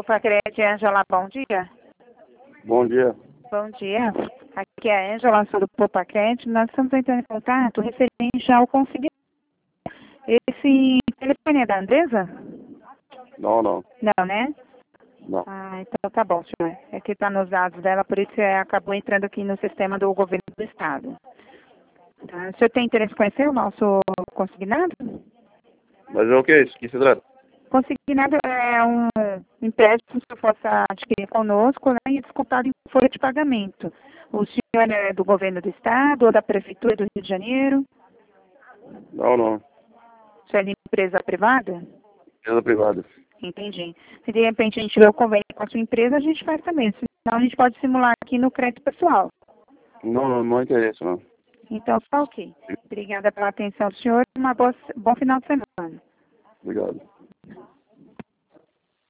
Pacrete, Ângela, bom dia. Bom dia. Bom dia. Aqui é a Ângela, sou do Pacrete. Nós estamos entrando em contato referente ao consignado. Esse telefone é da Andresa? Não, não. Não, né? Não. Ah, então tá bom, senhor. É que está nos dados dela, por isso acabou entrando aqui no sistema do governo do estado. Tá. O senhor tem interesse em conhecer o nosso consignado? Mas é o que é isso? Que se trata? Consignado é um empréstimo que você possa adquirir conosco, né, e descontado em folha de pagamento. O senhor é do governo do estado ou da prefeitura do Rio de Janeiro? Não, não. O senhor é de empresa privada? Empresa privada. Entendi. Se de repente a gente vê o convênio com a sua empresa, a gente faz também. Senão a gente pode simular aqui no crédito pessoal. Não, não, não interessa, não. Então, tá ok. Obrigada pela atenção do senhor e bom final de semana. Obrigado.